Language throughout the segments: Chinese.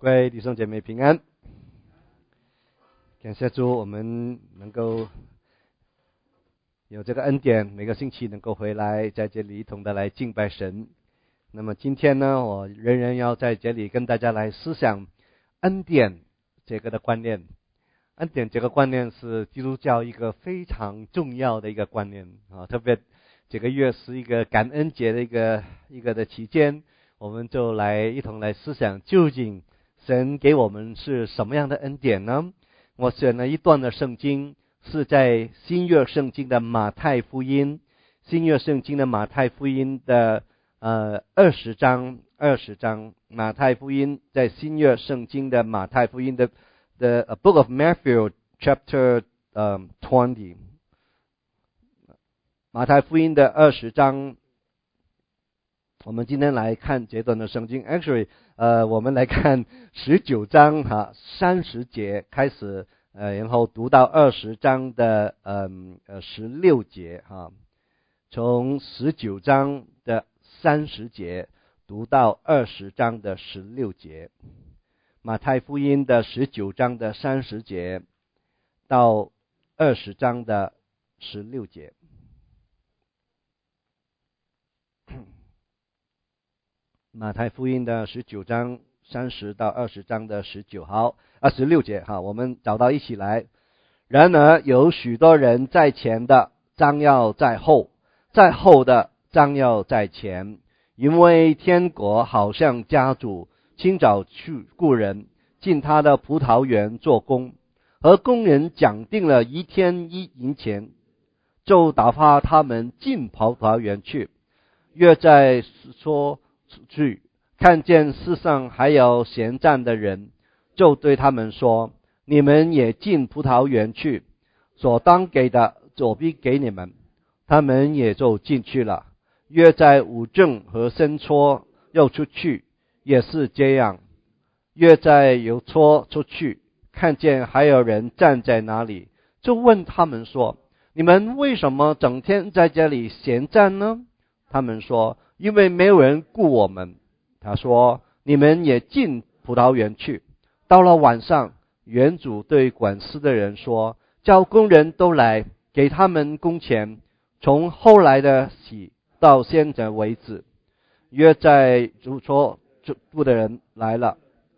各位弟兄姐妹平安，感谢主，我们能够有这个恩典，每个星期能够回来在这里一同的来敬拜神。那么今天呢，我仍然要在这里跟大家来思想恩典这个的观念。恩典这个观念是基督教一个非常重要的一个观念啊，特别这个月是一个感恩节的一个的期间，我们就来一同来思想究竟神给我们是什么样的恩典呢？我选了一段的圣经，是在新约圣经的马太福音，新约圣经的马太福音的20章，马太福音在新约圣经的马太福音的The Book of Matthew, Chapter 20， 马太福音的20章。我们今天来看这段的圣经 ，actually， 我们来看19章30节开始，然后读到20章的16节从19章的30节读到20章的16节。马太福音的19章的30节到20章的16节。马太福音的19章30到20章的16节我们找到一起来。然而有许多人在前的将要在后，在后的将要在前，因为天国好像家主清早去雇人进他的葡萄园做工，和工人讲定了1天1银钱，就打发他们进葡萄园去。约在说去，看见世上还有闲站的人，就对他们说：你们也进葡萄园去，所当给的我必给你们。他们也就进去了。约在午正和申初又出去，也是这样。约在邮初出去，看见还有人站在那里，就问他们说：你们为什么整天在这里闲站呢？他们说：因为没有人雇我们。他说：你们也进葡萄园去。到了晚上，园主对管事的人说：叫工人都来，给他们工钱，从后来的起到现在为止。约在主说雇的人来了，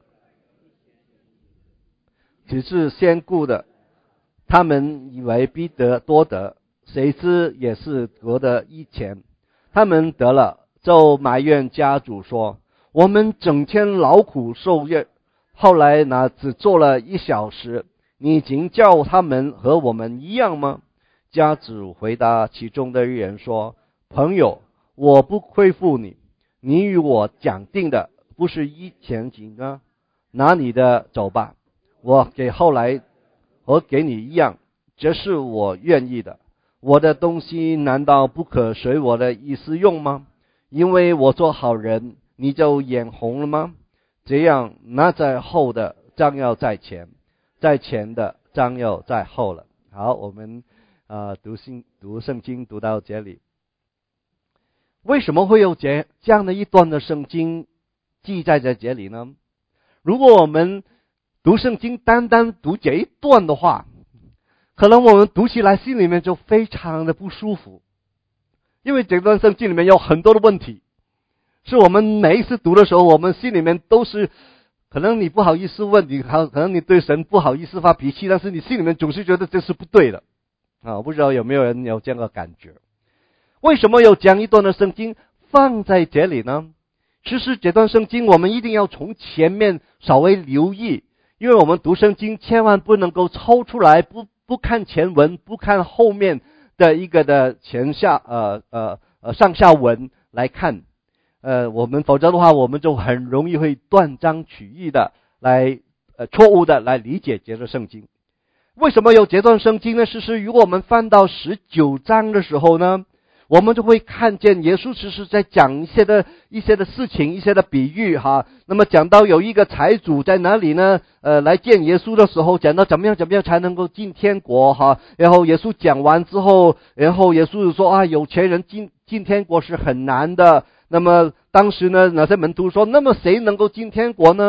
只是先雇的，他们以为必得多得，谁知也是得的1钱。他们得了，就埋怨家主说：我们整天劳苦受业，后来呢只做了1小时，你已经叫他们和我们一样吗？家主回答其中的一人说：朋友，我不亏负你，你与我讲定的不是1钱银吗？拿你的走吧，我给你一样，这是我愿意的。我的东西难道不可随我的意思用吗？因为我做好人，你就眼红了吗？这样，那在后的将要在前，在前的将要在后了。好，我们读圣经读到这里。为什么会有这样的一段的圣经记载在这里呢？如果我们读圣经单单读这一段的话，可能我们读起来心里面就非常的不舒服，因为这段圣经里面有很多的问题，是我们每一次读的时候，我们心里面都是，可能你不好意思问，可能你对神不好意思发脾气，但是你心里面总是觉得这是不对的我不知道有没有人有这样的感觉。为什么有这样一段的圣经放在这里呢？其实这段圣经我们一定要从前面稍微留意，因为我们读圣经千万不能够抽出来，不看前文，不看后面的一个的上下文来看，我们否则的话，我们就很容易会断章取义的来错误的来理解这段圣经。为什么有这段圣经呢？是如果我们翻到19章的时候呢，我们就会看见耶稣其实在讲一些的事情，一些的比喻那么讲到有一个财主在哪里呢？来见耶稣的时候，讲到怎么样才能够进天国然后耶稣讲完之后，然后耶稣就说有钱人进天国是很难的。那么当时呢，那些门徒说：那么谁能够进天国呢？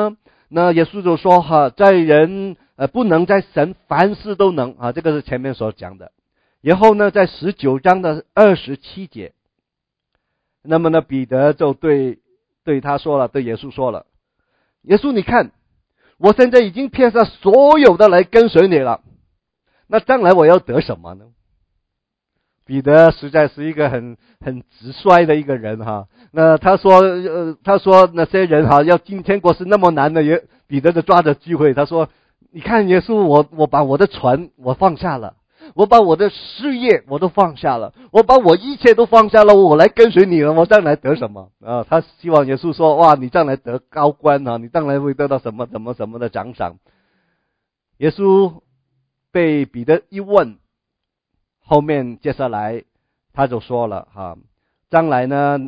那耶稣就说在人不能，在神凡事都能这个是前面所讲的。然后呢，在19章的27节，那么呢，彼得就对他说了，对耶稣说了，耶稣你看，我现在已经撇下所有的来跟随你了，那将来我要得什么呢？彼得实在是一个很直率的一个人那他说那些人要进天国是那么难的，彼得就抓着机会，他说你看耶稣，我把我的船我放下了，我把我的事业我都放下了，我把我一切都放下了，我来跟随你了，我将来得什么他希望耶稣说，哇，你将来得高官你将来会得到什么的奖赏。耶稣被彼得一问，后面接下来他就说了将来呢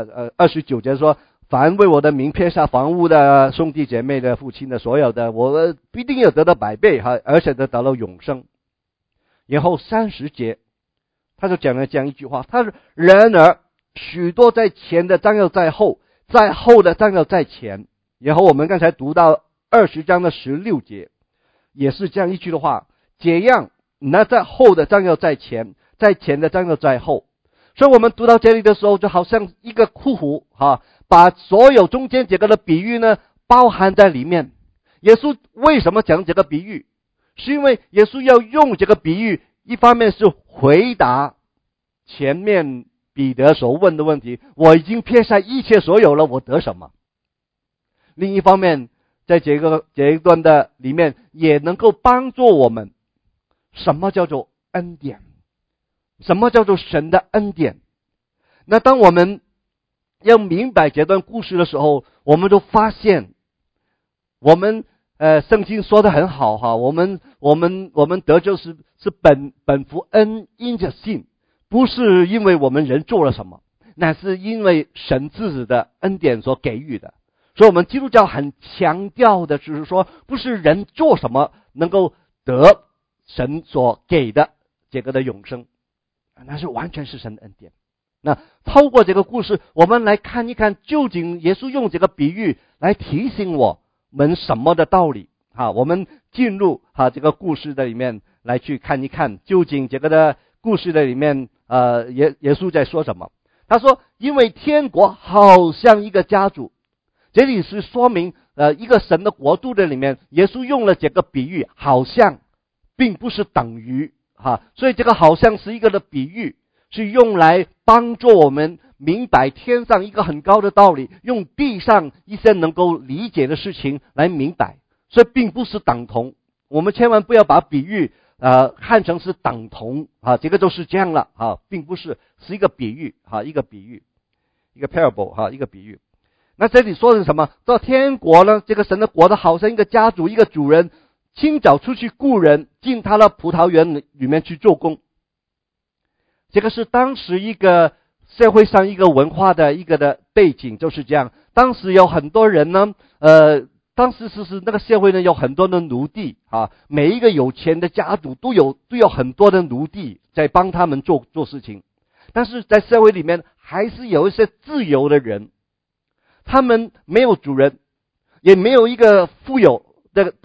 29节说，凡为我的名撇下房屋的兄弟姐妹的父亲的所有的，我必定要得到100倍而且得到永生。然后30节他就讲了这样一句话，他说然而许多在前的将要在后，在后的将要在前。然后我们刚才读到20章的16节也是这样一句的话，这样那在后的将要在前，在前的将要在后。所以我们读到这里的时候，就好像一个括弧把所有中间这个的比喻呢包含在里面。耶稣为什么讲这个比喻？是因为耶稣要用这个比喻，一方面是回答前面彼得所问的问题，我已经撇下一切所有了，我得什么？另一方面，在这一段的里面，也能够帮助我们，什么叫做恩典？什么叫做神的恩典？那当我们要明白这段故事的时候，我们就发现，我们圣经说得很好我们得救是本乎恩，因着信，不是因为我们人做了什么，乃是因为神自己的恩典所给予的。所以我们基督教很强调的就是说，不是人做什么能够得神所给的这个的永生，那是完全是神的恩典。那透过这个故事，我们来看一看，究竟耶稣用这个比喻来提醒我们什么的道理我们进入这个故事的里面来去看一看，究竟这个的故事的里面耶稣在说什么。他说因为天国好像一个家主，这里是说明一个神的国度的里面，耶稣用了这个比喻，好像并不是等于所以这个好像是一个的比喻，是用来帮助我们明白天上一个很高的道理，用地上一些能够理解的事情来明白，所以并不是等同。我们千万不要把比喻看成是等同这个就是这样了并不是，是一个比喻一个比喻，一个 parable 一个比喻。那这里说的是什么？到天国呢，这个神的国的好像一个家主，一个主人清早出去雇人进他的葡萄园里面去做工。这个是当时一个社会上一个文化的一个的背景，就是这样。当时有很多人呢当时是那个社会呢有很多的奴隶每一个有钱的家主都有很多的奴隶在帮他们做事情。但是在社会里面还是有一些自由的人，他们没有主人，也没有一个富有的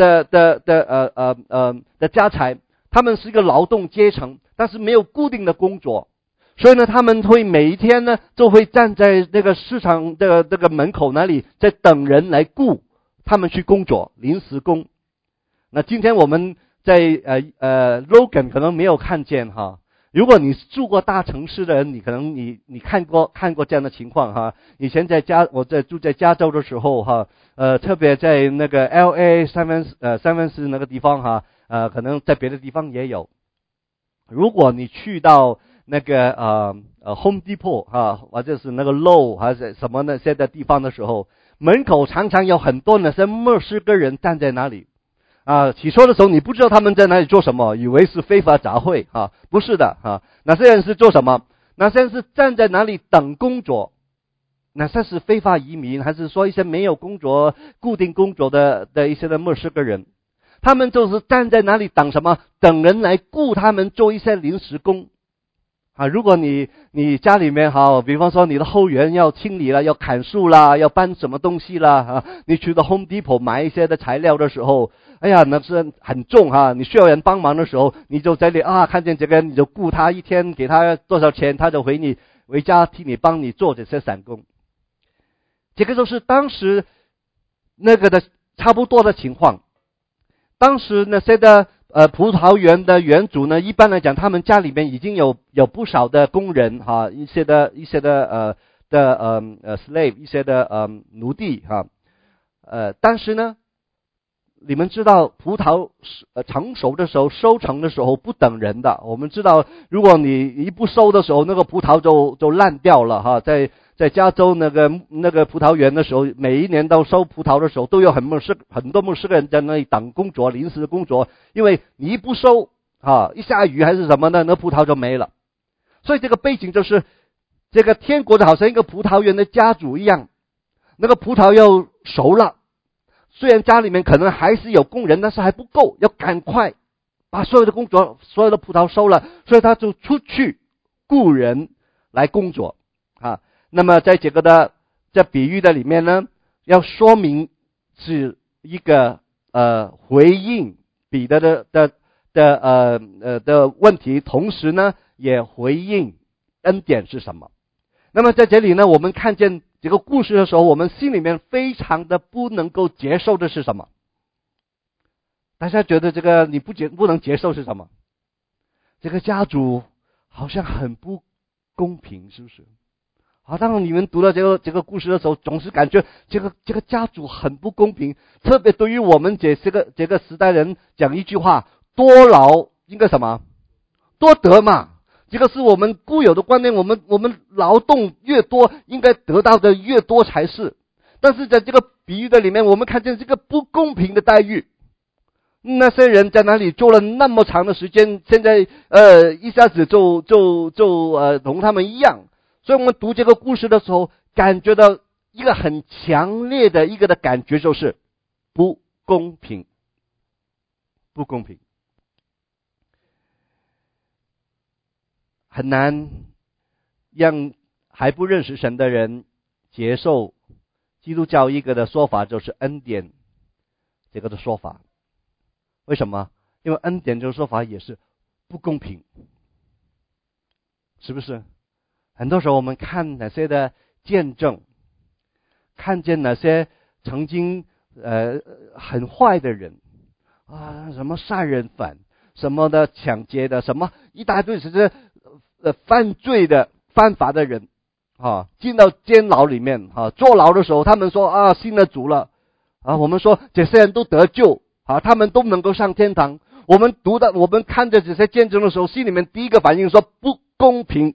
家财，他们是一个劳动阶层，但是没有固定的工作，所以呢他们会每一天呢就会站在那个市场的这个门口那里，在等人来雇他们去工作，临时工。那今天我们在Logan 可能没有看见如果你住过大城市的人，你可能你看过这样的情况以前我住在加州的时候特别在那个 LA 三藩市那个地方可能在别的地方也有。如果你去到那个Home Depot 或者是那个 Low 还是什么那些的地方的时候，门口常常有很多那些墨西哥人站在那里起初的时候你不知道他们在哪里做什么，以为是非法杂烩不是的那些人是做什么？那些人是站在那里等工作。那些是非法移民，还是说一些没有工作固定工作的一些的墨西哥人，他们就是站在那里等什么？等人来雇他们做一些临时工如果你家里面比方说你的后园要清理了，要砍树啦，要搬什么东西啦你去到 Home Depot 买一些的材料的时候，哎呀，那是很重你需要人帮忙的时候，你就在这里看见这个人，你就雇他一天，给他多少钱，他就回家替你帮你做这些散工。这个就是当时那个的差不多的情况。当时那些的葡萄园的园主呢，一般来讲，他们家里面已经有不少的工人一些的 slave， 一些的奴隶但是呢，你们知道葡萄成熟的时候，收成的时候不等人的。我们知道，如果你一不收的时候，那个葡萄就烂掉了在加州那个葡萄园的时候，每一年到收葡萄的时候，都有很多牧师人在那里等工作，临时工作，因为你一不收一下雨还是什么的，那葡萄就没了。所以这个背景就是这个天国就好像一个葡萄园的家主一样，那个葡萄要熟了，虽然家里面可能还是有工人，但是还不够，要赶快把所有的工作、所有的葡萄收了，所以他就出去雇人来工作那么在这比喻的里面呢，要说明是一个回应彼得的问题，同时呢也回应恩典是什么。那么在这里呢，我们看见这个故事的时候，我们心里面非常的不能够接受的是什么？大家觉得这个你不能接受是什么？这个家主好像很不公平，是不是？当你们读到这个故事的时候，总是感觉这个家主很不公平，特别对于我们这个时代人讲一句话：多劳应该什么？多得嘛。这个是我们固有的观念，我们劳动越多，应该得到的越多才是。但是在这个比喻的里面，我们看见这个不公平的待遇。那些人在那里做了那么长的时间，现在一下子就同他们一样。所以我们读这个故事的时候，感觉到一个很强烈的一个的感觉，就是不公平，不公平，很难让还不认识神的人接受基督教一个的说法，就是恩典这个的说法。为什么？因为恩典这个说法也是不公平，是不是？很多时候我们看那些的见证，看见那些曾经很坏的人什么杀人犯，什么的抢劫的，什么一大堆这些犯罪的犯法的人进到监牢里面坐牢的时候，他们说信了主了我们说这些人都得救他们都能够上天堂。我们看着这些见证的时候，心里面第一个反应说不公平，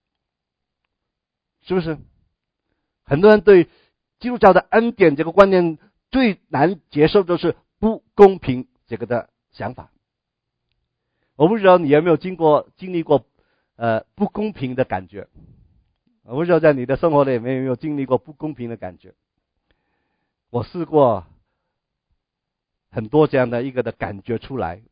是不是？很多人对基督教的恩典这个观念最难接受，就是不公平这个的想法。我不知道你有没有经历过不公平的感觉？我不知道在你的生活里面有没有经历过不公平的感觉？我试过很多这样的一个的感觉出来。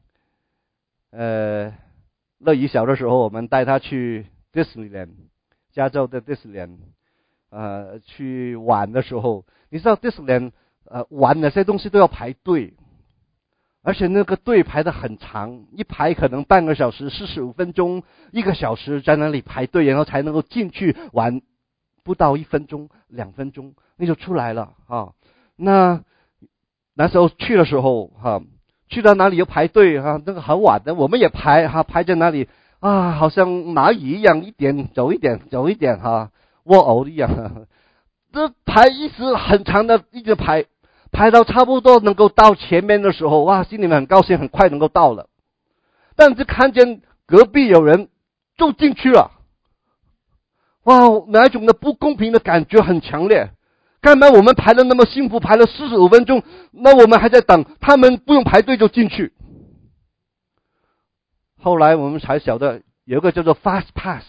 乐怡小的时候，我们带他去 Disneyland， 加州的 Disneyland， 去玩的时候，你知道 Disneyland 玩那些东西都要排队，而且那个队排得很长，一排可能半个小时、45分钟、1个小时在那里排队，然后才能够进去玩，不到1分钟、2分钟你就出来了那时候去的时候去到哪里又排队那个很晚的，我们也排在那里好像蚂蚁一样，一点走一点蜗牛一样这排一直很长的，一直排到差不多能够到前面的时候，心里面很高兴，很快能够到了。但是看见隔壁有人就进去了，哪一种的不公平的感觉很强烈。干嘛我们排了那么辛苦，排了45分钟，那我们还在等，他们不用排队就进去。后来我们才晓得有一个叫做 Fast Pass。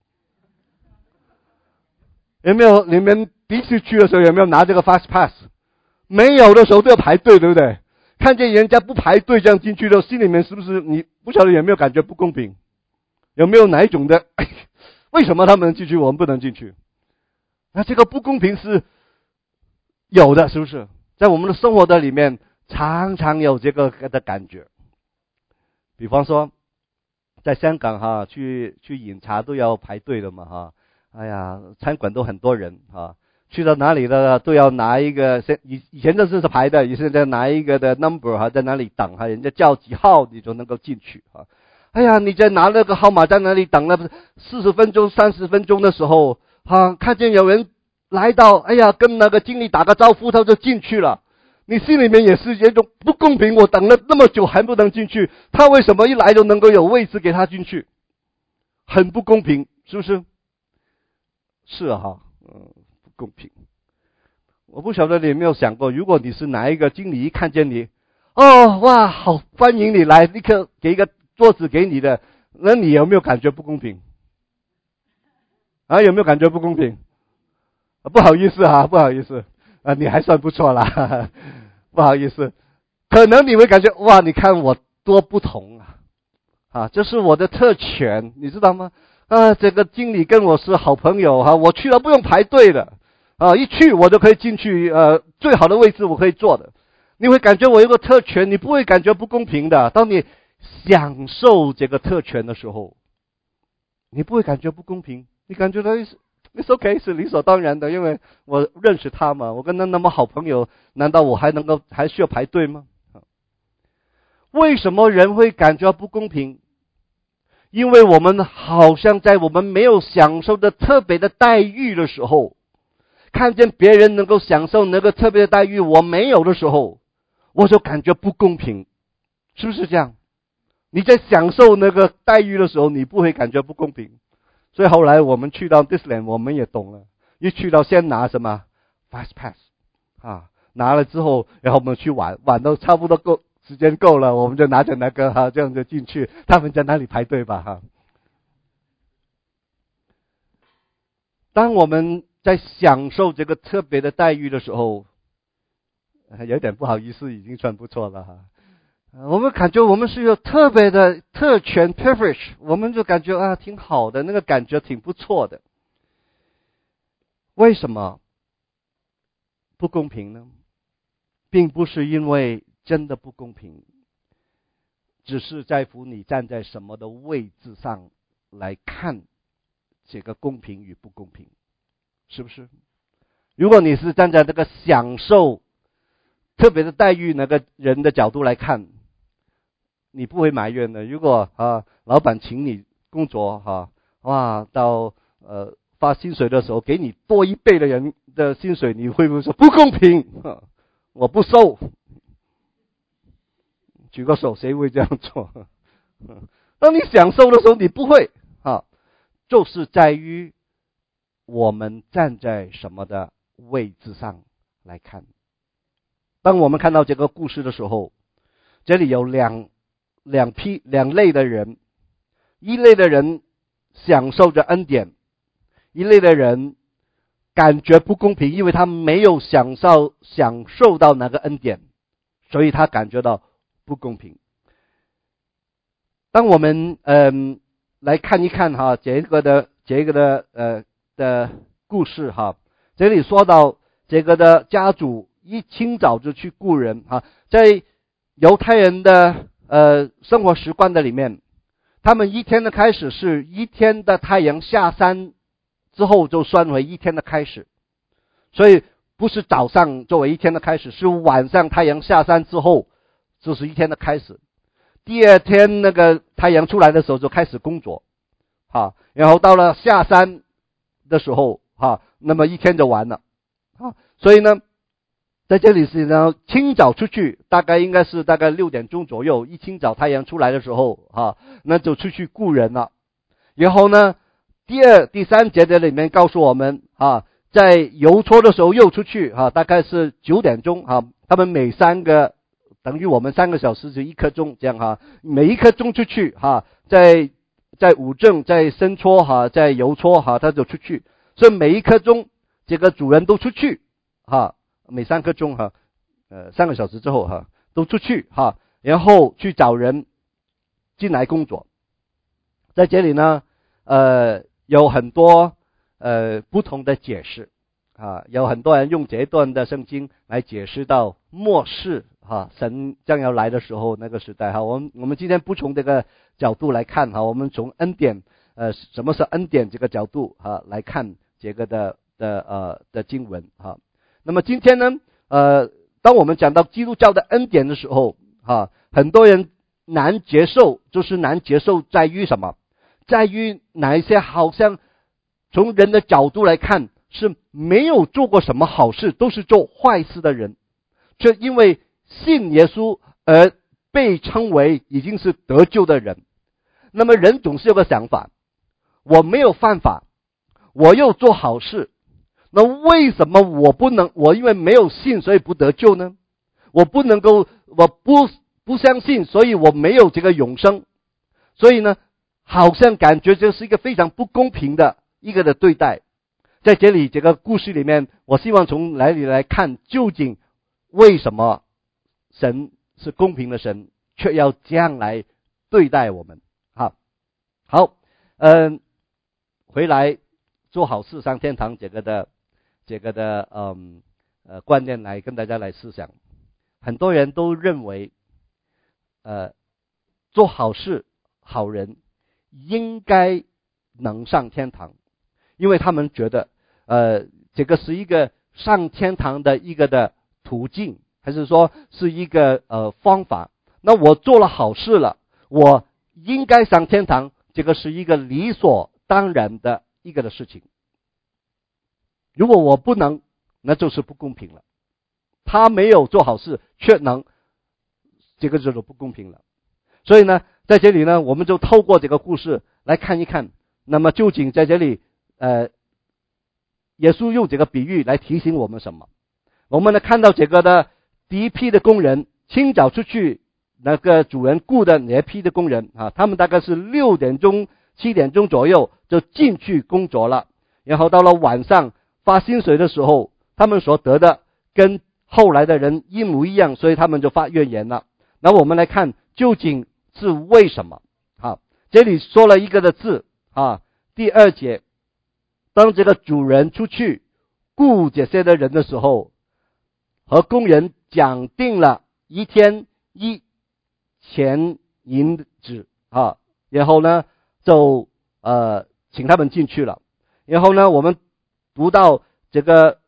有没有你们第一次去的时候有没有拿这个 Fast Pass？ 没有的时候都要排队，对不对？看见人家不排队这样进去的，心里面是不是你不晓得有没有感觉不公平？ 有没有哪一种的？为什么他们能进去，我们不能进去？那这个不公平是有的，是不是？在我们的生活的里面，常常有这个的感觉。比方说，在香港哈，去饮茶都要排队的嘛哈。哎呀，餐馆都很多人哈，去到哪里的都要拿一个，以前都是排的，现在拿一个的 number 哈，在哪里等哈，人家叫几号你就能够进去哈。哎呀，你在拿那个号码在那里等了40分钟、30分钟的时候，看见有人来到，哎呀，跟那个经理打个招呼，他就进去了。你心里面也是一种不公平，我等了那么久还不能进去，他为什么一来就能够有位置给他进去？很不公平，是不是？是哈，不公平。我不晓得你有没有想过，如果你是哪一个经理一看见你，哇，好欢迎你来，立刻给一个桌子给你的，那你有没有感觉不公平？有没有感觉不公平？不好意思不好意思你还算不错啦，不好意思。可能你会感觉哇，你看我多不同这是我的特权，你知道吗？这个经理跟我是好朋友我去了不用排队的一去我就可以进去最好的位置我可以坐的。你会感觉我有个特权，你不会感觉不公平的。当你享受这个特权的时候，你不会感觉不公平，你感觉到it's okay， 是理所当然的，因为我认识他嘛，我跟他那么好朋友，难道我还需要排队吗？为什么人会感觉不公平？因为我们好像在我们没有享受的特别的待遇的时候，看见别人能够享受那个特别的待遇，我没有的时候，我就感觉不公平，是不是这样？你在享受那个待遇的时候，你不会感觉不公平。所以后来我们去到 Disneyland， 我们也懂了，一去到先拿什么 Fast Pass 拿了之后，然后我们去玩到差不多时间够了，我们就拿着那个这样就进去，他们在那里排队吧当我们在享受这个特别的待遇的时候，有点不好意思，已经算不错了我们感觉我们是有特别的特权 privilege， 我们就感觉挺好的，那个感觉挺不错的。为什么不公平呢？并不是因为真的不公平，只是在乎你站在什么的位置上来看这个公平与不公平，是不是？如果你是站在这个享受特别的待遇那个人的角度来看，你不会埋怨的。如果老板请你工作到发薪水的时候给你多1倍的人的薪水，你会不会说不公平？我不收。举个手，谁会这样做？当你享受的时候，你不会就是在于我们站在什么的位置上来看。当我们看到这个故事的时候，这里有两类的人，一类的人享受着恩典，一类的人感觉不公平，因为他没有享受到那个恩典，所以他感觉到不公平。当我们来看一看这个的故事这里说到这个的家主一清早就去雇人在犹太人的生活习惯的里面，他们一天的开始是一天的太阳下山之后就算为一天的开始，所以不是早上作为一天的开始，是晚上太阳下山之后就是一天的开始。第二天那个太阳出来的时候就开始工作然后到了下山的时候那么一天就完了所以呢在这里是呢清早出去，大概6点钟左右，一清早太阳出来的时候那就出去雇人了。然后呢第3节的里面告诉我们在邮戳的时候又出去大概是9点钟他们每3个等于我们3个小时就1刻钟这样每1刻钟出去在五正在申戳在邮戳他就出去，所以每1刻钟这个主人都出去每3刻钟3个小时之后都出去然后去找人进来工作。 在这里呢，有很多不同的解释啊，有很多人用这一段的圣经来解释到末世神将要来的时候那个时代我们今天不从这个角度来看我们从恩典什么是恩典这个角度来看这个的经文那么今天呢当我们讲到基督教的恩典的时候很多人难接受，就是难接受在于什么？在于哪一些好像从人的角度来看是没有做过什么好事，都是做坏事的人，却因为信耶稣而被称为已经是得救的人。那么人总是有个想法，我没有犯法，我又做好事，那为什么我不能，我因为没有信所以不得救呢？我不能够，我不相信，所以我没有这个永生。所以呢，好像感觉这是一个非常不公平的一个的对待。在这里这个故事里面，我希望从哪里来看，究竟为什么神是公平的神，却要这样来对待我们？好，回来做好事上天堂这个的观念来跟大家来思想。很多人都认为做好事好人应该能上天堂，因为他们觉得这个是一个上天堂的一个的途径，还是说是一个方法。那我做了好事了，我应该上天堂，这个是一个理所当然的一个的事情。如果我不能，那就是不公平了。他没有做好事却能，这个就是不公平了。所以呢，在这里呢，我们就透过这个故事来看一看，那么究竟在这里耶稣用这个比喻来提醒我们什么？我们呢看到这个的第一批的工人清早出去，那个主人雇的那一批的工人他们大概是6点钟7点钟左右就进去工作了，然后到了晚上发薪水的时候，他们所得的跟后来的人一模一样，所以他们就发怨言了。那我们来看究竟是为什么。这里说了一个的字第2节，当这个主人出去雇这些的人的时候，和工人讲定了1天1钱银子然后呢就请他们进去了。然后呢我们读到这个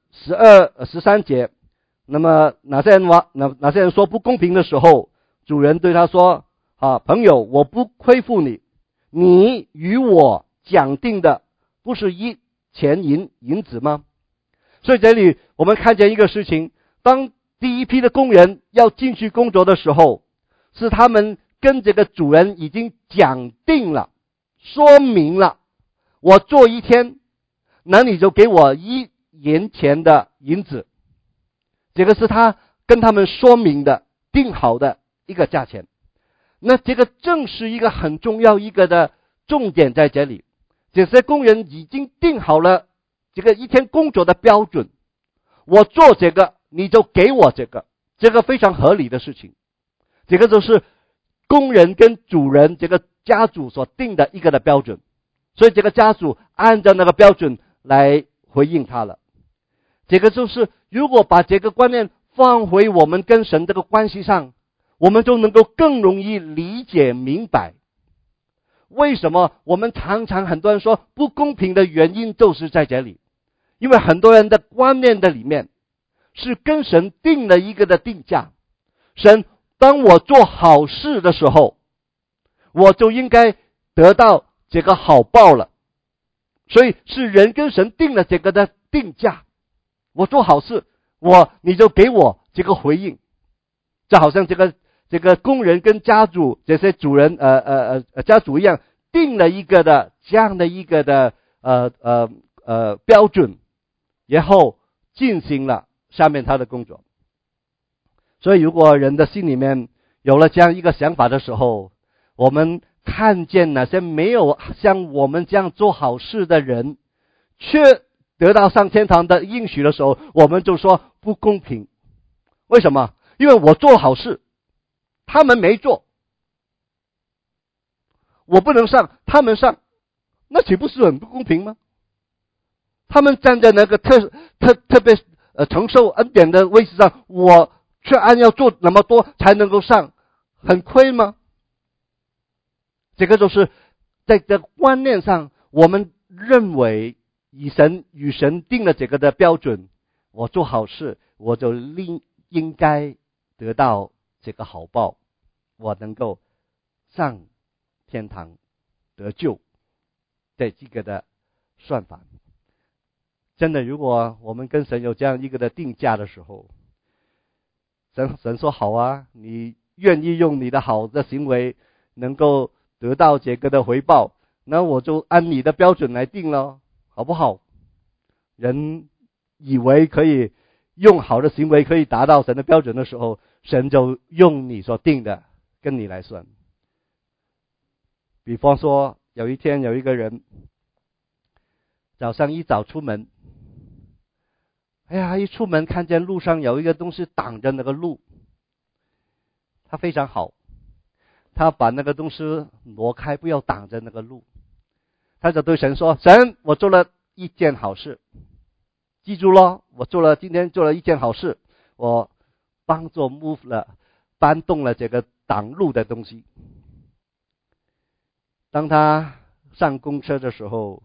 13节，那么哪些人说不公平的时候，主人对他说朋友，我不亏负你，你与我讲定的不是1钱银子吗？所以这里我们看见一个事情，当第一批的工人要进去工作的时候，是他们跟这个主人已经讲定了，说明了，我做1天，那你就给我1元钱的银子，这个是他跟他们说明的，定好的一个价钱。那这个正是一个很重要一个的重点在这里，这些工人已经定好了这个1天工作的标准，我做这个你就给我这个非常合理的事情。这个就是工人跟主人这个家主所定的一个的标准，所以这个家主按照那个标准来回应他了。这个就是如果把这个观念放回我们跟神这个关系上，我们就能够更容易理解明白为什么我们常常很多人说不公平的原因就是在这里。因为很多人的观念的里面是跟神定了一个的定价，神当我做好事的时候，我就应该得到这个好报了。所以是人跟神定了这个的定价，我做好事，你就给我这个回应。就好像这个工人跟家主这些主人家主一样，定了一个的这样的一个的标准，然后进行了下面他的工作。所以如果人的心里面有了这样一个想法的时候，我们看见那些没有像我们这样做好事的人却得到上天堂的应许的时候，我们就说不公平。为什么？因为我做好事，他们没做。 我不能上，他们上，那岂不是很不公平吗？他们站在那个特别承受恩典的位置上，我却按要做那么多才能够上，很亏吗？这个就是在这观念上，我们认为与神定了这个的标准，我做好事，我就应该得到这个好报，我能够上天堂得救，在这个的算法。真的，如果我们跟神有这样一个的定价的时候，神说好啊，你愿意用你的好的行为能够得到这个的回报，那我就按你的标准来定了，好不好？人以为可以用好的行为可以达到神的标准的时候，神就用你所定的跟你来算。比方说，有一天有一个人早上一早出门，哎呀，一出门看见路上有一个东西挡着那个路，他非常好，他把那个东西挪开，不要挡着那个路。他就对神说：神，我做了一件好事，记住咯，今天做了一件好事，我帮助搬动了这个挡路的东西。当他上公车的时候，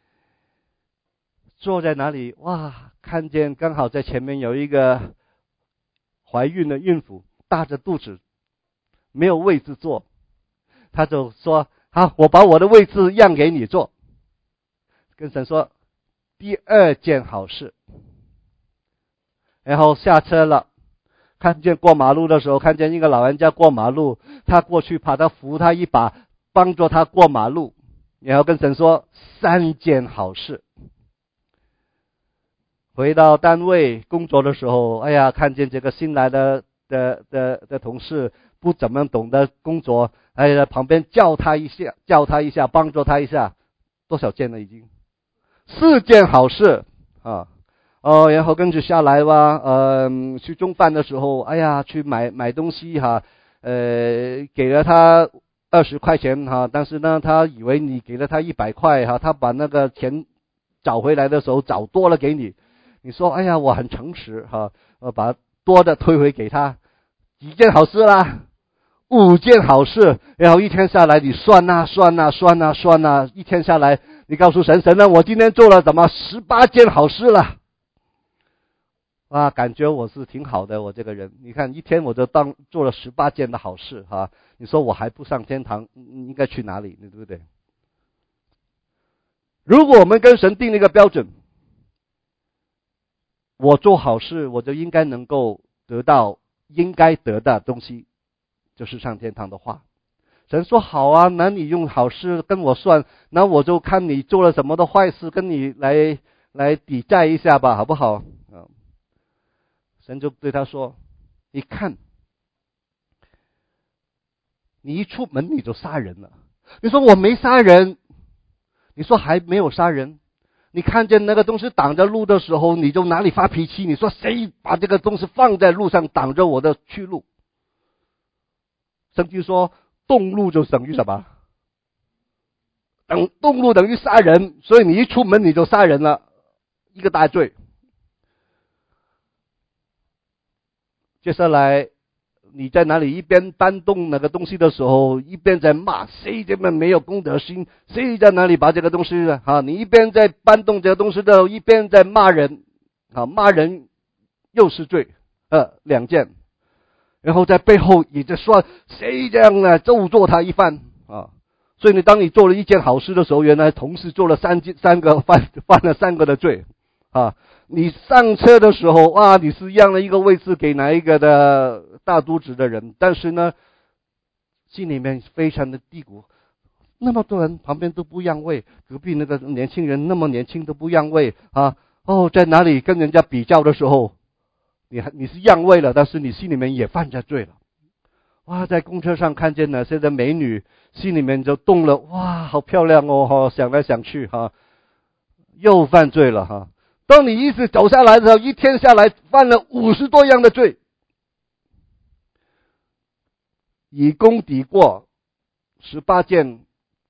坐在哪里，哇，看见刚好在前面有一个怀孕的孕妇，大着肚子，没有位置坐，他就说：好，我把我的位置让给你坐。跟神说第二件好事。然后下车了，看见过马路的时候，看见一个老人家过马路，他过去把他扶他一把，帮助他过马路。然后跟神说三件好事。回到单位工作的时候，哎呀，看见这个新来的同事不怎么懂得工作，哎呀，旁边叫他一下，帮助他一下，多少件了已经？4件好事啊。然后跟着下来吧，去中饭的时候，哎呀，去买东西哈，给了他20块钱哈，但是呢，他以为你给了他100块哈，他把那个钱找回来的时候找多了给你。你说哎呀，我很诚实哈，我把多的退回给他。几件好事啦？5件好事。然后一天下来你算啊，一天下来你告诉神呢，我今天做了怎么18件好事了。啊，感觉我是挺好的，我这个人，你看一天我就做了18件的好事哈。你说我还不上天堂，应该去哪里？对不对？如果我们跟神定了一个标准，我做好事，我就应该能够得到应该得的东西，就是上天堂的话。神说好啊，那你用好事跟我算，那我就看你做了什么的坏事，跟你来抵债一下吧，好不好？神就对他说：你看，你一出门你就杀人了。你说我没杀人，你说还没有杀人，你看见那个东西挡着路的时候，你就哪里发脾气？你说谁把这个东西放在路上挡着我的去路？圣经说动怒就等于什么？动怒等于杀人，所以你一出门你就杀人了，一个大罪。接下来你在哪里一边搬动那个东西的时候，一边在骂谁这么没有公德心，谁在哪里把这个东西你一边在搬动这个东西的时候，一边在骂人骂人又是罪，2件。然后在背后也在说谁这样呢，咒詛他一番啊。所以当你做了一件好事的时候，原来同时做了犯了3个的罪啊。你上车的时候你是让了一个位置给哪一个的大肚子的人，但是呢心里面非常的低谷，那么多人旁边都不让位，隔壁那个年轻人那么年轻都不让位在哪里跟人家比较的时候，你是让位了，但是你心里面也犯着罪了。在公车上看见哪些的美女，心里面就动了，好漂亮哦，想来想去又犯罪了当你一直走下来的时候，一天下来犯了50多样的罪，以功抵过，18件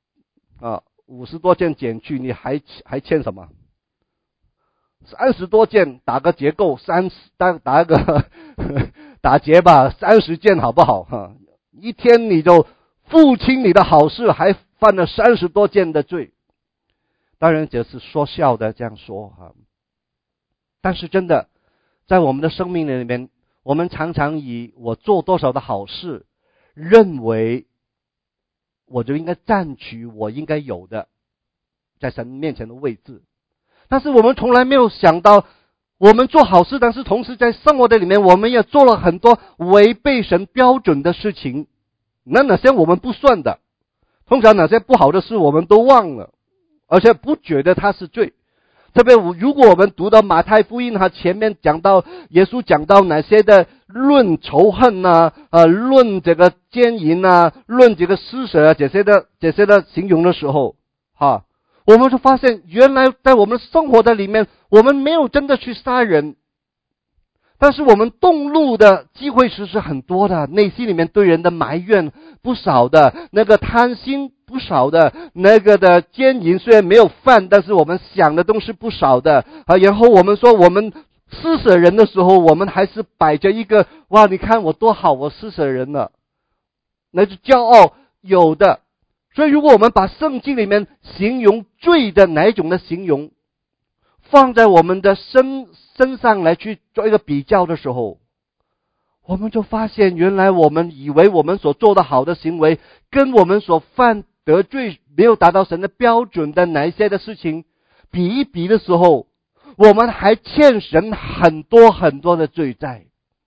50多件减去，你还欠什么？30多件打个结构打个打结吧，30件好不好哈？一天你就付清你的好事，还犯了30多件的罪。当然这是说笑的这样说哈，但是真的在我们的生命里面，我们常常以我做多少的好事，认为我就应该占取我应该有的在神面前的位置。但是我们从来没有想到，我们做好事，但是同时在生活的里面，我们也做了很多违背神标准的事情。哪些我们不算的，通常哪些不好的事我们都忘了，而且不觉得它是罪。特别如果我们读到马太福音，他前面讲到耶稣讲到哪些的论仇恨啊，论这个奸淫啊，论这个施舍啊，这些的形容的时候，我们就发现原来在我们生活的里面，我们没有真的去杀人，但是我们动怒的机会是很多的，内心里面对人的埋怨不少的，那个贪心不少的，那个的奸淫虽然没有犯，但是我们想的东西不少的然后我们说我们施舍人的时候，我们还是摆着一个哇，你看我多好，我施舍人了，那是骄傲有的。所以如果我们把圣经里面形容罪的哪一种的形容放在我们的身上来去做一个比较的时候，我们就发现原来我们以为我们所做的好的行为，跟我们所犯得罪没有达到神的标准的哪一些的事情比一比的时候，我们还欠神很多很多的罪债。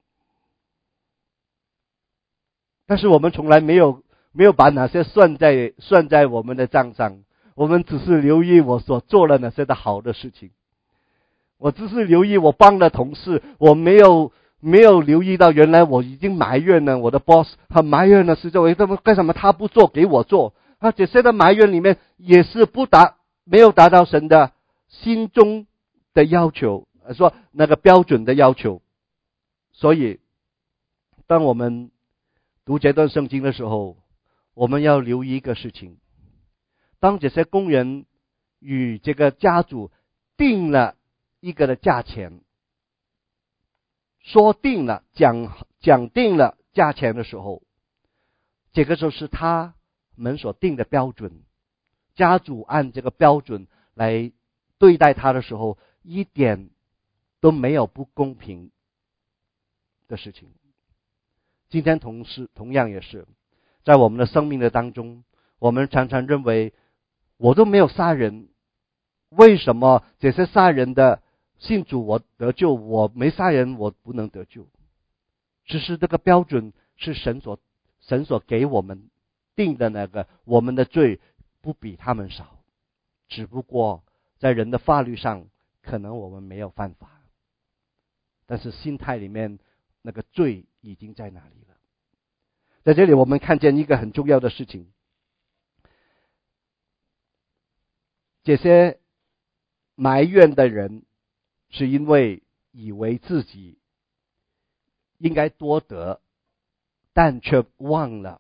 但是我们从来没有把哪些算在我们的账上，我们只是留意我所做了哪些的好的事情，我只是留意我帮了同事，我没有留意到原来我已经埋怨了我的 boss， 很埋怨的是为什么他不做给我做，这些的埋怨里面也是没有达到神的心中的要求，说那个标准的要求。所以当我们读这段圣经的时候，我们要留意一个事情，当这些工人与这个家主定了一个的价钱，说定了讲定了价钱的时候，这个就是他们所定的标准，家主按这个标准来对待他的时候，一点都没有不公平的事情。今天同样也是在我们的生命的当中，我们常常认为我都没有杀人，为什么这些杀人的信主我得救，我没杀人我不能得救？只是这个标准是神所给我们定的那个，我们的罪不比他们少，只不过在人的法律上可能我们没有犯法，但是心态里面那个罪已经在那里了。在这里我们看见一个很重要的事情，这些埋怨的人是因为以为自己应该多得，但却忘了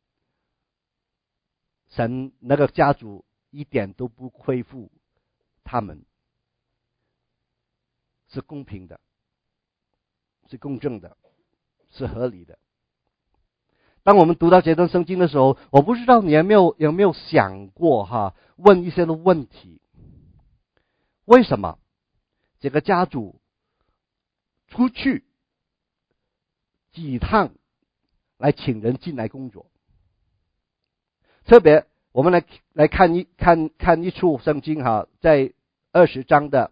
神那个家主一点都不亏负他们，是公平的，是公正的，是合理的。当我们读到这段圣经的时候，我不知道你有没有想过问一些的问题，为什么这个家主出去几趟来请人进来工作？特别我们来看一处圣经在20章的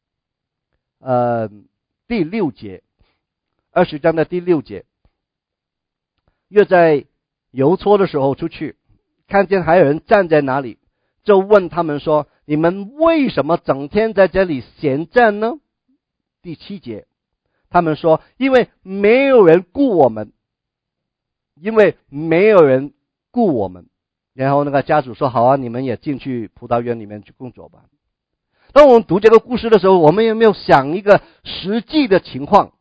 第6节，20章的第6节，约在邮戳的时候出去，看见还有人站在那里，就问他们说：你们为什么整天在这里闲站呢？第7节，他们说：因为没有人雇我们，因为没有人雇我们。然后那个家主说：好啊，你们也进去葡萄园里面去工作吧。当我们读这个故事的时候，我们有没有想一个实际的情况？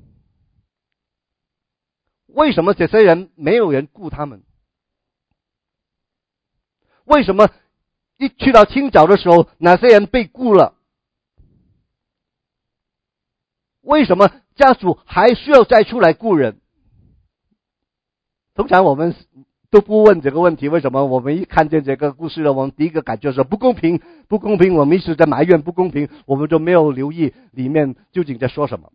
为什么这些人没有人雇他们？为什么一去到清早的时候，哪些人被雇了？为什么家主还需要再出来雇人？通常我们都不问这个问题，为什么我们一看见这个故事了，我们第一个感觉是不公平，不公平，我们一直在埋怨不公平，我们就没有留意里面究竟在说什么。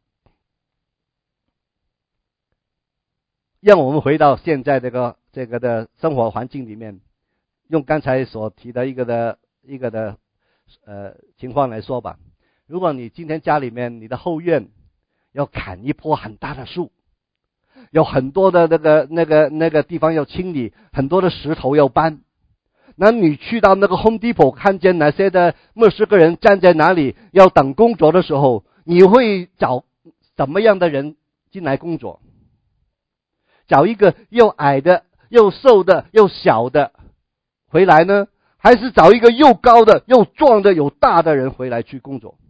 让我们回到现在这个的生活环境里面，用刚才所提的一个的情况来说吧。如果你今天家里面你的后院要砍一棵很大的树，有很多的那个地方要清理，很多的石头要搬，那你去到那个 Home Depot 看见那些的墨西哥人站在哪里要等工作的时候，你会找什么样的人进来工作？找一个又矮的又瘦的又小的回来呢，还是找一个又高的又壮的有大的人回来去工作？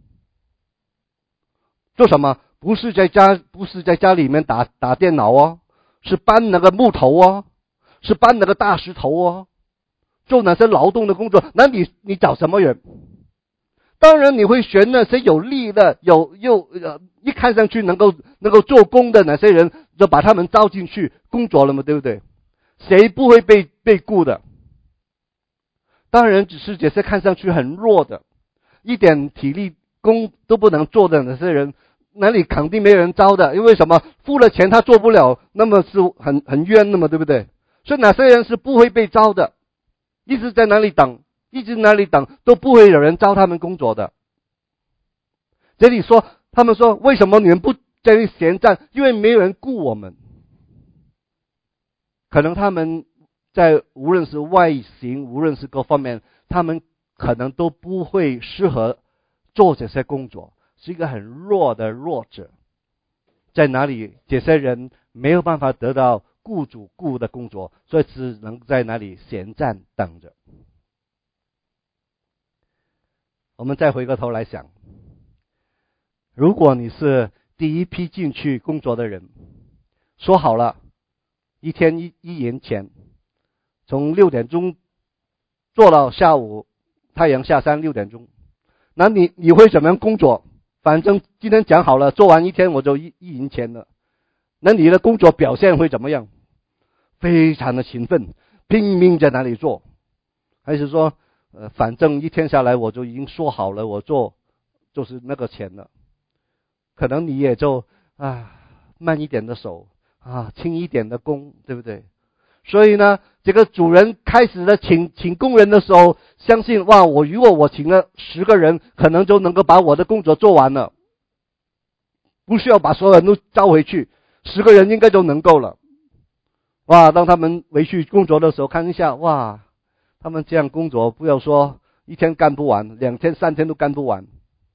做什么？不是在家里面打电脑哦，是搬那个木头哦，是搬那个大石头哦，做那些劳动的工作。那你找什么人？当然你会选那些有力的，一看上去能够做工的那些人，就把他们招进去工作了嘛，对不对？谁不会被雇的？当然只是这些看上去很弱的，一点体力工都不能做的那些人，那里肯定没人招的。因为什么？付了钱他做不了，那么是很冤的嘛，对不对？所以哪些人是不会被招的，一直在那里等都不会有人招他们工作的。这里说他们说，为什么你们不在这里闲站？因为没有人雇我们。可能他们在无论是外形，无论是各方面，他们可能都不会适合做这些工作，是一个很弱的弱者。在哪里这些人没有办法得到雇主雇的工作，所以只能在那里闲站等着。我们再回过头来想，如果你是第一批进去工作的人，说好了一天一银钱，从6点钟做到下午太阳下山6点钟，那你会怎么样工作？反正今天讲好了，做完一天我就一银钱了。那你的工作表现会怎么样？非常的勤奋，拼命在那里做，还是说反正一天下来我就已经说好了，我做就是那个钱了。可能你也就慢一点的手轻一点的工，对不对？所以呢，这个主人开始的请工人的时候，相信如果我请了10个人，可能就能够把我的工作做完了，不需要把所有人都招回去，10个人应该就能够了。当他们回去工作的时候，看一下他们这样工作，不要说一天干不完，2天3天都干不完，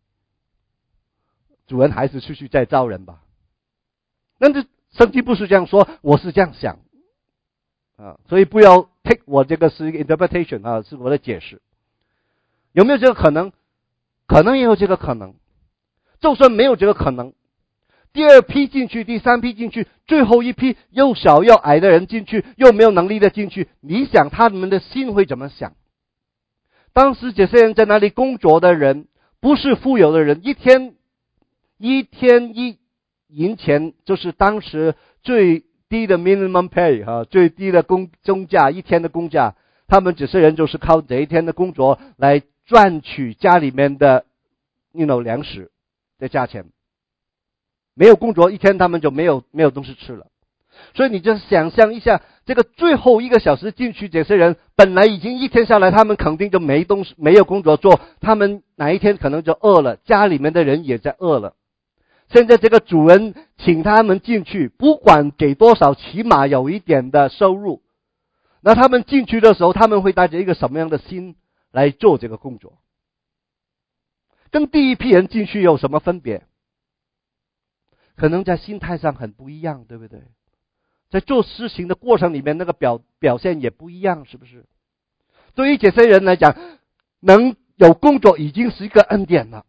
主人还是继续再招人吧。但是圣经不是这样说，我是这样想所以不要 take 我这个是一个 interpretation 是我的解释。有没有这个可能？可能也有这个可能。就算没有这个可能，第2批进去，第3批进去，最后一批又小又矮的人进去，又没有能力的进去，你想他们的心会怎么想？当时这些人在那里工作的人，不是富有的人，一天一银钱，就是当时最低的 minimum pay 最低的工价，一天的工价。他们这些人就是靠这一天的工作来赚取家里面的粮食的价钱。没有工作一天，他们就没有东西吃了。所以你就想象一下，这个最后1个小时进去，这些人本来已经一天下来，他们肯定就没有工作做，他们哪一天可能就饿了，家里面的人也在饿了。现在这个主人请他们进去，不管给多少，起码有一点的收入。那他们进去的时候，他们会带着一个什么样的心来做这个工作？跟第一批人进去有什么分别？可能在心态上很不一样，对不对？在做事情的过程里面，那个表现也不一样，是不是？对于这些人来讲，能有工作已经是一个恩典了。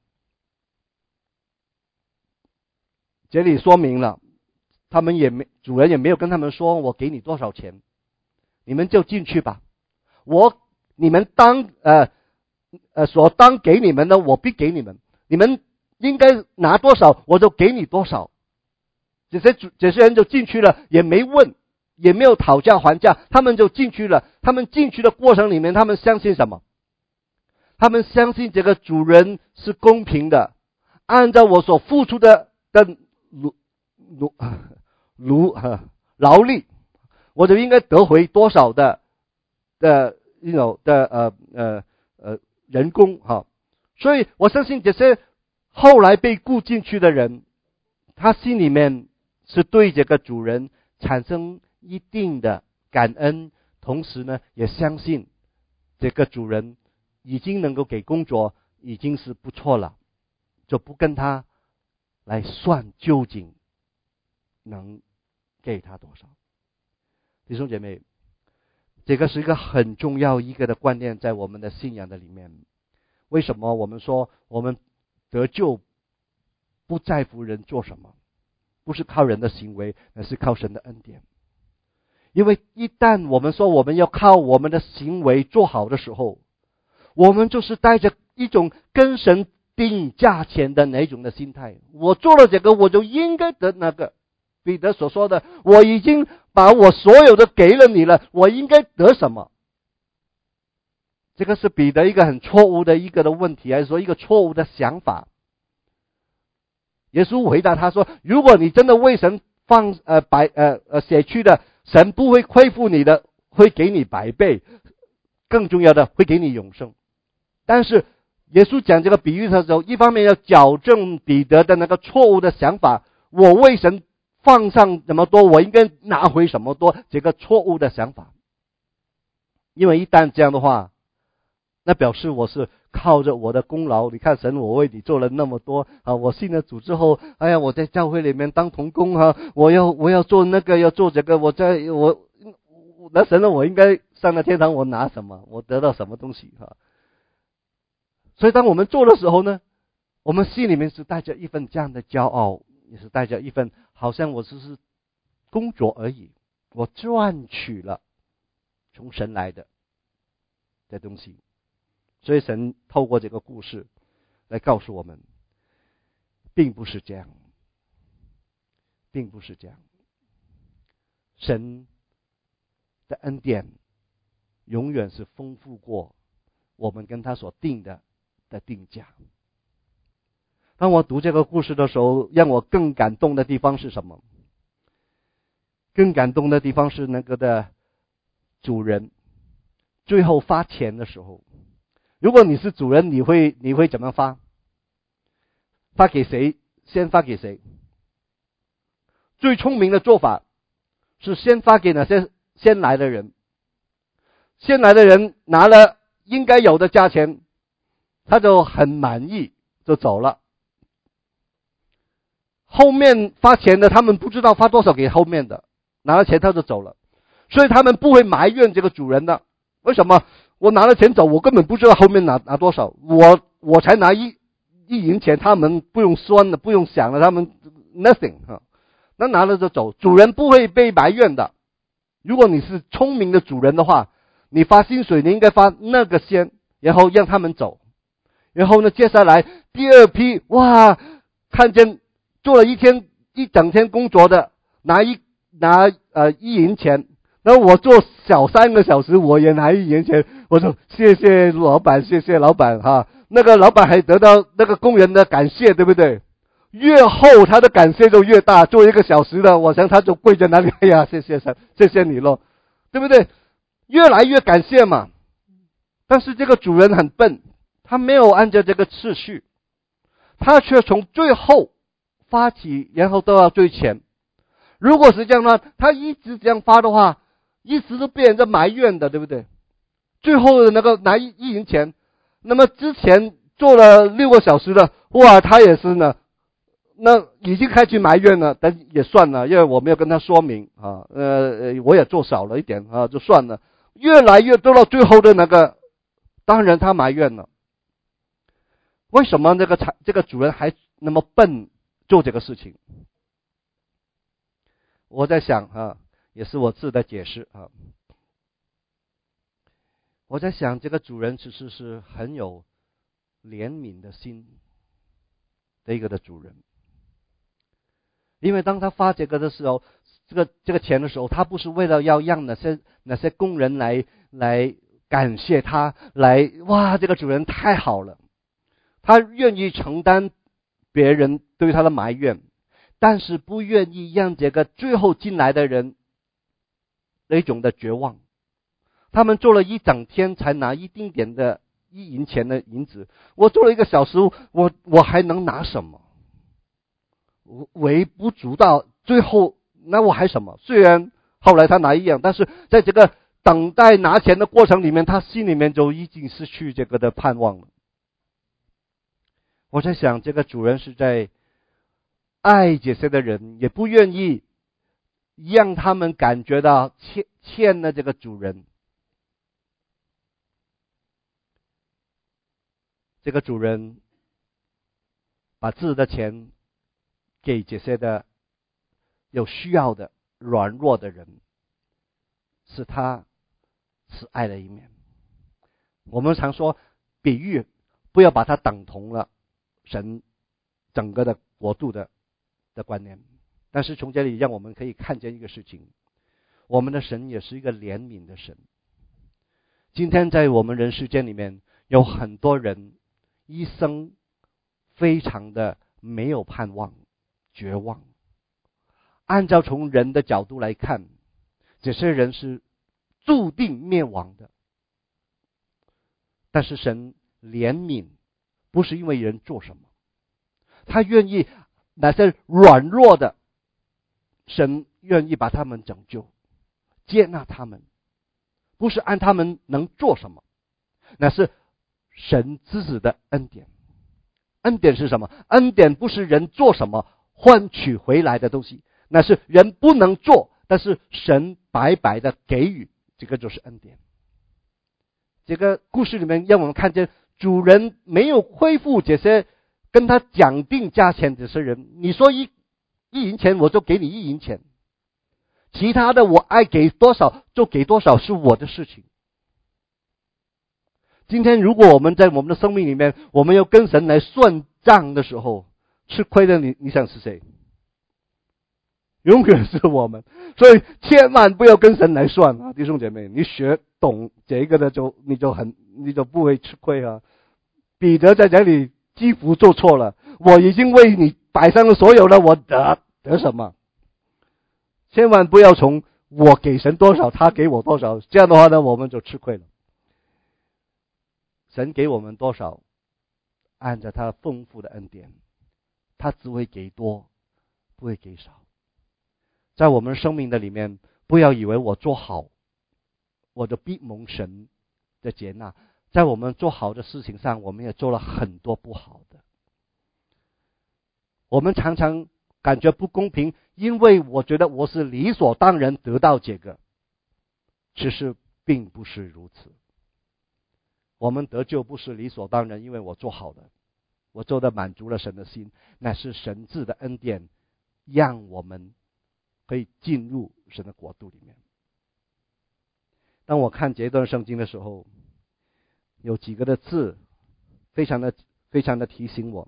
这里说明了，主人也没有跟他们说我给你多少钱，你们就进去吧。你们所当给你们的，我必给你们，你们应该拿多少，我就给你多少。这些人就进去了，也没问，也没有讨价还价，他们就进去了。他们进去的过程里面，他们相信什么？他们相信这个主人是公平的，按照我所付出的劳力，我就应该得回多少的人工哈。所以我相信这些后来被雇进去的人，他心里面是对这个主人产生一定的感恩，同时呢也相信这个主人已经能够给工作，已经是不错了，就不跟他来算究竟能给他多少。弟兄姐妹，这个是一个很重要一个的观念，在我们的信仰的里面。为什么我们说我们得救不在乎人做什么，不是靠人的行为，而是靠神的恩典。因为一旦我们说我们要靠我们的行为做好的时候，我们就是带着一种跟神定价钱的那种的心态，我做了这个我就应该得那个。彼得所说的，我已经把我所有的给了你了，我应该得什么？这个是彼得一个很错误的一个的问题，还是说一个错误的想法？耶稣回答他说，如果你真的为神写去的，神不会亏负你的，会给你百倍，更重要的会给你永生。但是耶稣讲这个比喻的时候，一方面要矫正彼得的那个错误的想法，我为神放上这么多，我应该拿回什么多，这个错误的想法。因为一旦这样的话，那表示我是靠着我的功劳，你看神我为你做了那么多啊！我信了主之后，哎呀，我在教会里面当同工啊，我要做那个，要做这个，那神了，我应该上了天堂，我拿什么？我得到什么东西啊？所以当我们做的时候呢，我们心里面是带着一份这样的骄傲，也是带着一份好像我只是工作而已，我赚取了从神来的东西。所以神透过这个故事来告诉我们，并不是这样，并不是这样。神的恩典永远是丰富过我们跟他所定的定价。当我读这个故事的时候，让我更感动的地方是什么？更感动的地方是那个的主人最后发钱的时候，如果你是主人，你会怎么发？发给谁？先发给谁？最聪明的做法是先发给那些先来的人。先来的人拿了应该有的价钱，他就很满意就走了。后面发钱的他们不知道发多少给后面的，拿了钱他就走了，所以他们不会埋怨这个主人的。为什么？我拿了钱走，我根本不知道后面拿多少，我才拿一银钱，他们不用算了，不用想了，他们 nothing 那拿了就走，主人不会被埋怨的。如果你是聪明的主人的话，你发薪水你应该发那个先，然后让他们走，然后呢接下来第二批，哇，看见做了一整天工作的拿一银钱，然后我做小3个小时我也拿1元钱，我说谢谢老板，谢谢老板哈。那个老板还得到那个工人的感谢，对不对？越后他的感谢就越大，做1个小时的，我想他就跪在那里，哎呀，谢谢神，谢谢你咯，对不对？越来越感谢嘛。但是这个主人很笨，他没有按照这个次序，他却从最后发起，然后到最前。如果是这样呢，他一直这样发的话，一直都被人家埋怨的，对不对？最后的那个拿1银钱，那么之前做了6个小时的，哇，他也是呢，那已经开始埋怨了，但也算了，因为我没有跟他说明啊，我也做少了一点啊，就算了。越来越多到最后的那个，当然他埋怨了。为什么这个主人还那么笨做这个事情？我在想啊，也是我自己的解释啊。 我在想，这个主人其实是很有怜悯的心的一个的主人，因为当他发这个的时候，这个钱的时候，他不是为了要让那些工人来感谢他，哇，这个主人太好了，他愿意承担别人对他的埋怨，但是不愿意让这个最后进来的人那种的绝望。他们做了一整天才拿一丁点的1银钱的银子，我做了1个小时，我还能拿什么？微不足道，最后那我还什么？虽然后来他拿1样，但是在这个等待拿钱的过程里面，他心里面就已经失去这个的盼望了。我在想，这个主人是在爱这些的人，也不愿意让他们感觉到欠了这个主人。这个主人把自己的钱给这些的有需要的软弱的人，是他慈爱的一面。我们常说比喻，不要把它等同了神整个的国度的观念，但是从这里让我们可以看见一个事情，我们的神也是一个怜悯的神。今天在我们人世间里面，有很多人一生非常的没有盼望，绝望。按照从人的角度来看，这些人是注定灭亡的。但是神怜悯，不是因为人做什么，他愿意那些软弱的，神愿意把他们拯救，接纳他们，不是按他们能做什么，那是神自己的恩典。恩典是什么？恩典不是人做什么换取回来的东西，那是人不能做，但是神白白的给予，这个就是恩典。这个故事里面让我们看见，主人没有恢复这些跟他讲定价钱这些人，你说一银钱我就给你1银钱，其他的我爱给多少就给多少，是我的事情。今天如果我们在我们的生命里面，我们要跟神来算账的时候，吃亏的你想是谁？永远是我们。所以千万不要跟神来算啊，弟兄姐妹，你学懂这个的你就不会吃亏啊。彼得在这里几乎做错了，我已经为你摆上了所有了，我得什么？千万不要从我给神多少，他给我多少，这样的话呢，我们就吃亏了。神给我们多少，按照他丰富的恩典，他只会给多，不会给少。在我们生命的里面，不要以为我做好，我就必蒙神的接纳。在我们做好的事情上，我们也做了很多不好的。我们常常感觉不公平，因为我觉得我是理所当然得到这个，其实并不是如此。我们得救不是理所当然，因为我做好的，我做的满足了神的心，那是神赐的恩典，让我们可以进入神的国度里面。当我看这段圣经的时候，有几个的字非常的提醒我。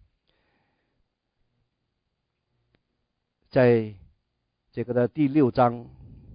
在这个的第六章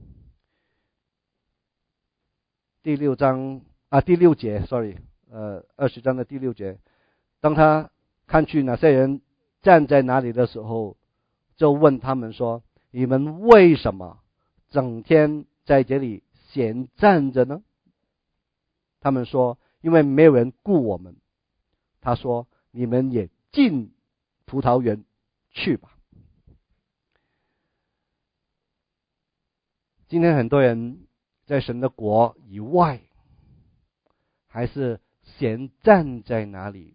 第6节 20章的第6节，当他看去哪些人站在哪里的时候，就问他们说，你们为什么整天在这里闲站着呢？他们说，因为没有人顾我们。他说，你们也进葡萄园去吧。今天很多人在神的国以外，还是闲站在哪里，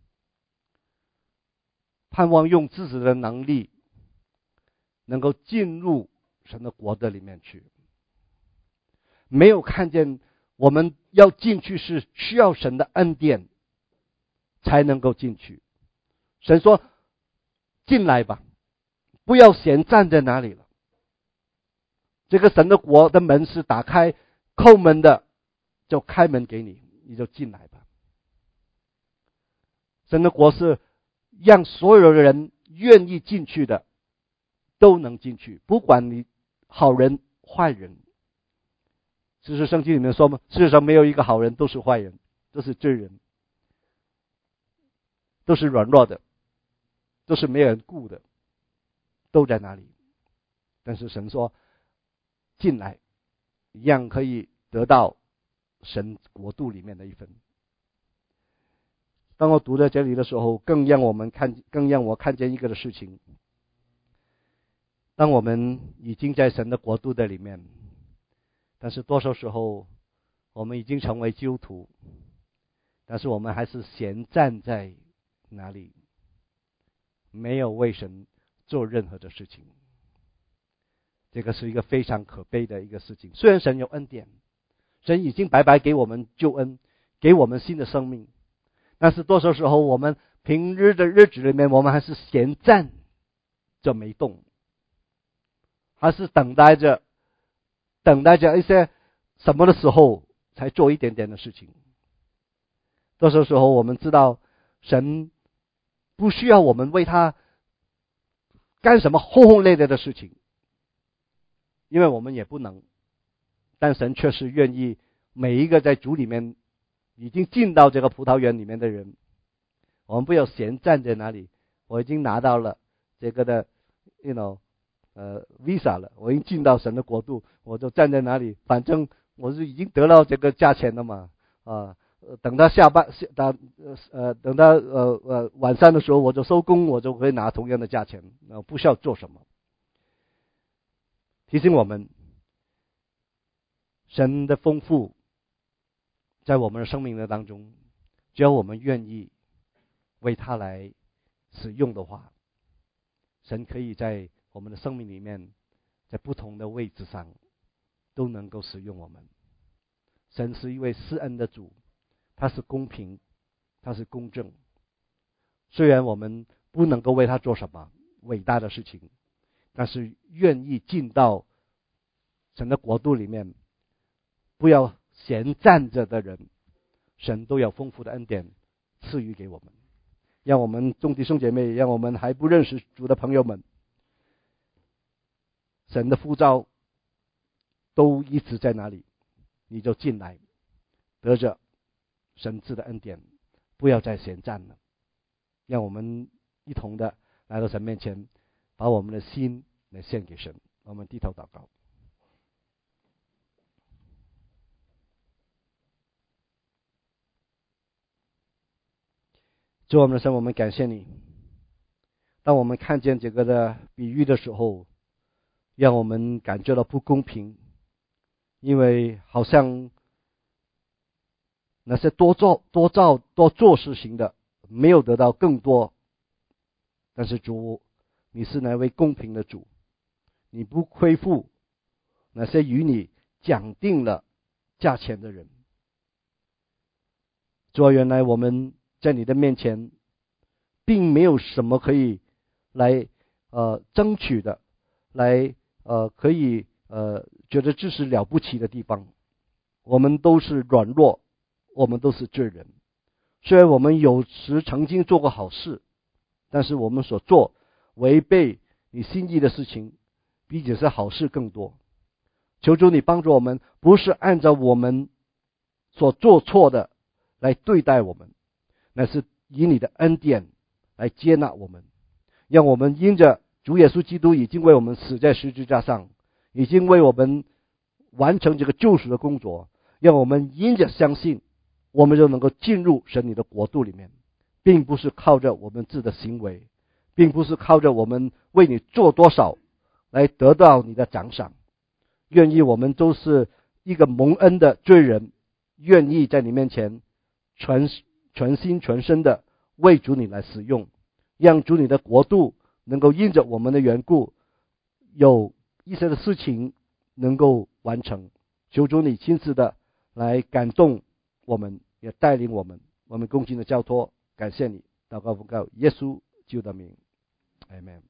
盼望用自己的能力能够进入神的国的里面去，没有看见我们要进去是需要神的恩典才能够进去。神说，进来吧，不要闲站在哪里了。这个神的国的门是打开，叩门的就开门给你，你就进来吧。神的国是让所有的人愿意进去的都能进去，不管你好人坏人。其实圣经里面说嘛，世界上没有一个好人，都是坏人，都是罪人，都是软弱的，都是没有人顾的，都在那里。但是神说进来，一样可以得到神国度里面的一份。当我读在这里的时候，更让我看见一个的事情。当我们已经在神的国度的里面，但是多少时候我们已经成为基督徒，但是我们还是闲站在哪里，没有为神做任何的事情。这个是一个非常可悲的一个事情。虽然神有恩典，神已经白白给我们救恩，给我们新的生命，但是多少时候我们平日的日子里面，我们还是闲站着没动，还是等待着一些什么的时候才做一点点的事情。多少时候我们知道神不需要我们为他干什么轰轰烈烈的事情，因为我们也不能，但神却是愿意每一个在主里面已经进到这个葡萄园里面的人，我们不要闲站在那里。我已经拿到了这个的visa 了，我已经进到神的国度，我就站在那里，反正我是已经得到这个价钱了嘛，等到等到晚上的时候我就收工，我就可以拿同样的价钱，不需要做什么。提醒我们，神的丰富在我们的生命的当中，只要我们愿意为他来使用的话，神可以在我们的生命里面，在不同的位置上都能够使用我们。神是一位施恩的主，他是公平，他是公正。虽然我们不能够为他做什么伟大的事情，但是愿意进到神的国度里面，不要闲站着的人，神都有丰富的恩典赐予给我们。让我们众弟兄姐妹，让我们还不认识主的朋友们，神的呼召都一直在哪里，你就进来，得着神赐的恩典，不要再闲站了。让我们一同的来到神面前，把我们的心来献给神。我们低头祷告。主我们的神，我们感谢你。当我们看见这个的比喻的时候，让我们感觉到不公平，因为好像那些多做事情的没有得到更多。但是主，你是那位公平的主，你不亏负那些与你讲定了价钱的人。主啊，原来我们在你的面前并没有什么可以来争取的，来可以觉得这是了不起的地方。我们都是软弱，我们都是罪人。虽然我们有时曾经做过好事，但是我们所做违背你心意的事情比这些好事更多。求主你帮助我们，不是按照我们所做错的来对待我们，乃是以你的恩典来接纳我们，让我们因着主耶稣基督已经为我们死在十字架上，已经为我们完成这个救赎的工作，让我们因着相信，我们就能够进入神你的国度里面，并不是靠着我们自己的行为，并不是靠着我们为你做多少来得到你的奖赏。愿意我们都是一个蒙恩的罪人，愿意在你面前全心全身的为主你来使用，让主你的国度能够因着我们的缘故，有一些的事情能够完成。求主你亲自的来感动我们，也带领我们。我们恭敬的交托，感谢你，祷告奉告耶稣基督的名，阿们。